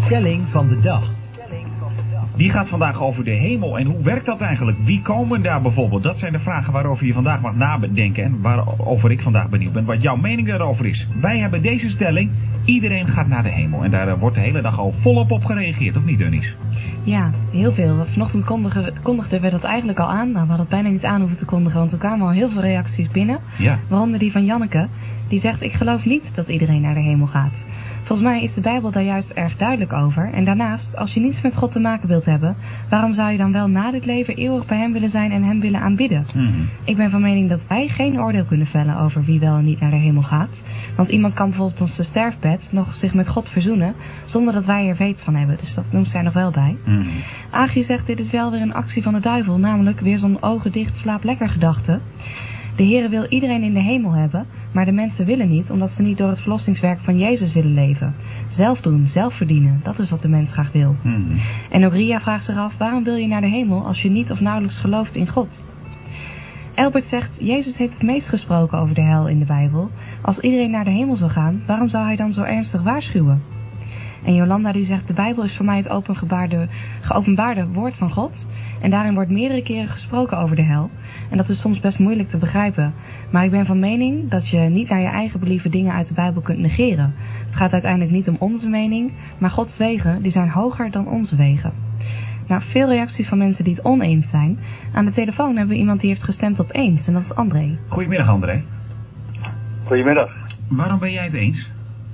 stelling van de dag. Die gaat vandaag over de hemel. En hoe werkt dat eigenlijk? Wie komen daar bijvoorbeeld? Dat zijn de vragen waarover je vandaag mag nadenken. En waarover ik vandaag benieuwd ben. Wat jouw mening daarover is. Wij hebben deze stelling. Iedereen gaat naar de hemel. En daar wordt de hele dag al volop op gereageerd. Of niet, Eunice? Ja, heel veel. Vanochtend kondigden we dat eigenlijk al aan. Nou, we hadden het bijna niet aan hoeven te kondigen. Want er kwamen al heel veel reacties binnen. Ja. Waaronder die van Janneke. Die zegt, ik geloof niet dat iedereen naar de hemel gaat. Volgens mij is de Bijbel daar juist erg duidelijk over. En daarnaast, als je niets met God te maken wilt hebben, waarom zou je dan wel na dit leven eeuwig bij hem willen zijn en hem willen aanbidden? Mm-hmm. Ik ben van mening dat wij geen oordeel kunnen vellen over wie wel en niet naar de hemel gaat. Want iemand kan bijvoorbeeld op zijn sterfbed nog zich met God verzoenen, zonder dat wij er weet van hebben. Dus dat noemt zij nog wel bij. Mm-hmm. Agie zegt, dit is wel weer een actie van de duivel, namelijk weer zo'n ogen dicht, slaap lekker gedachte. De Heere wil iedereen in de hemel hebben, maar de mensen willen niet, omdat ze niet door het verlossingswerk van Jezus willen leven. Zelf doen, zelf verdienen, dat is wat de mens graag wil. Mm-hmm. En ook Ria vraagt zich af, waarom wil je naar de hemel als je niet of nauwelijks gelooft in God? Albert zegt, Jezus heeft het meest gesproken over de hel in de Bijbel. Als iedereen naar de hemel zou gaan, waarom zou hij dan zo ernstig waarschuwen? En Jolanda die zegt, de Bijbel is voor mij het geopenbaarde woord van God. En daarin wordt meerdere keren gesproken over de hel. En dat is soms best moeilijk te begrijpen. Maar ik ben van mening dat je niet naar je eigen believen dingen uit de Bijbel kunt negeren. Het gaat uiteindelijk niet om onze mening, maar Gods wegen, die zijn hoger dan onze wegen. Nou, veel reacties van mensen die het oneens zijn. Aan de telefoon hebben we iemand die heeft gestemd op eens, en dat is André. Goedemiddag, André. Goedemiddag. Waarom ben jij het eens?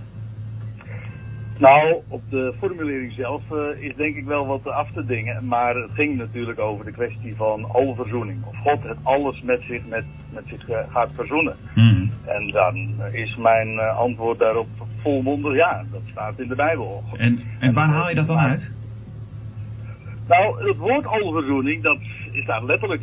Nou, op de formulering zelf is denk ik wel wat af te dingen. Maar het ging natuurlijk over de kwestie van alverzoening. Of God het alles met zich gaat verzoenen. Mm-hmm. En dan is mijn antwoord daarop volmondig ja. Dat staat in de Bijbel. En waar haal je dat dan uit? Nou, het woord alverzoening, dat staat letterlijk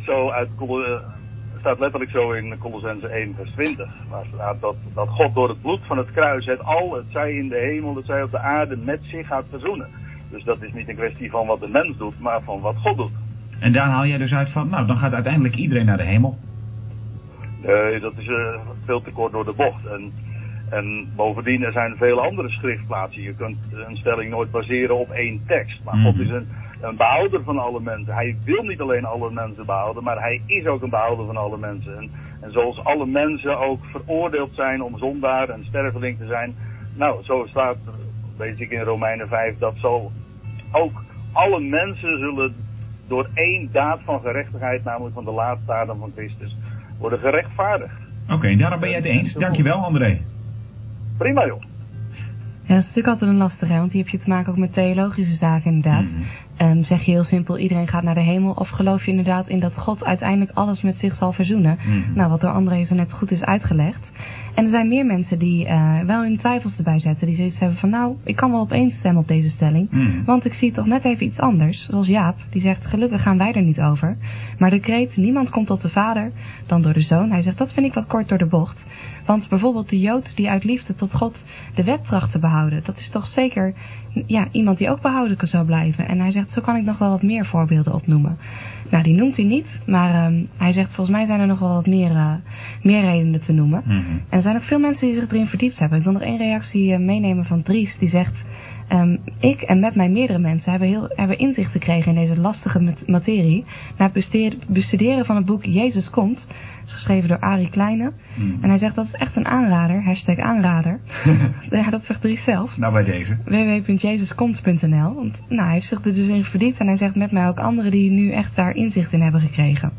zo in Kolossenzen 1 vers 20. Waar staat dat God door het bloed van het kruis het zij in de hemel, het zij op de aarde, met zich gaat verzoenen. Dus dat is niet een kwestie van wat de mens doet, maar van wat God doet. En daar haal jij dus uit van, nou, dan gaat uiteindelijk iedereen naar de hemel. Nee, dat is veel te kort door de bocht. En bovendien, er zijn vele andere schriftplaatsen. Je kunt een stelling nooit baseren op één tekst. Maar God is een behouder van alle mensen. Hij wil niet alleen alle mensen behouden, maar hij is ook een behouder van alle mensen. En zoals alle mensen ook veroordeeld zijn om zondaar en sterveling te zijn. Nou, zo staat, lees ik in Romeinen 5, dat zo ook alle mensen zullen door één daad van gerechtigheid, namelijk van de laatste Adam van Christus, worden gerechtvaardigd. Oké, daarom ben jij het eens. Dankjewel, André. Prima, joh. Ja, dat is natuurlijk altijd een lastige, want hier heb je te maken ook met theologische zaken inderdaad. Zeg je heel simpel, iedereen gaat naar de hemel, of geloof je inderdaad in dat God uiteindelijk alles met zich zal verzoenen? Nou, wat door André zo net goed is uitgelegd. En er zijn meer mensen die wel hun twijfels erbij zetten, die zoiets hebben van, nou, ik kan wel opeens stemmen op deze stelling, want ik zie toch net even iets anders, zoals Jaap, die zegt, gelukkig gaan wij er niet over. Maar de kreet, niemand komt tot de Vader dan door de Zoon, hij zegt, dat vind ik wat kort door de bocht. Want bijvoorbeeld de Jood die uit liefde tot God de wet tracht te behouden, dat is toch zeker iemand die ook behoudelijk zou blijven. En hij zegt, zo kan ik nog wel wat meer voorbeelden opnoemen. Nou, die noemt hij niet, maar hij zegt, volgens mij zijn er nog wel wat meer redenen te noemen. En er zijn ook veel mensen die zich erin verdiept hebben. Ik wil nog één reactie meenemen van Dries, die zegt, ik en met mij meerdere mensen hebben inzicht gekregen in deze lastige materie na het bestuderen van het boek Jezus Komt. Dat is geschreven door Arie Kleine. En hij zegt, dat is echt een aanrader. #aanrader. Ja, dat zegt Dries zelf. Nou, bij deze. www.jezuskomt.nl. Want hij heeft zich er dus in verdiept en hij zegt met mij ook anderen die nu echt daar inzicht in hebben gekregen.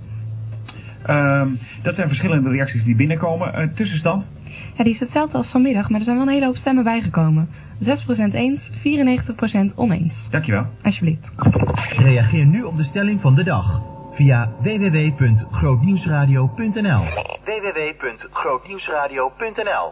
Dat zijn verschillende reacties die binnenkomen. Tussenstand? Ja, die is hetzelfde als vanmiddag, maar er zijn wel een hele hoop stemmen bijgekomen. 6% eens, 94% oneens. Dankjewel. Alsjeblieft. Reageer nu op de stelling van de dag via www.grootnieuwsradio.nl. www.grootnieuwsradio.nl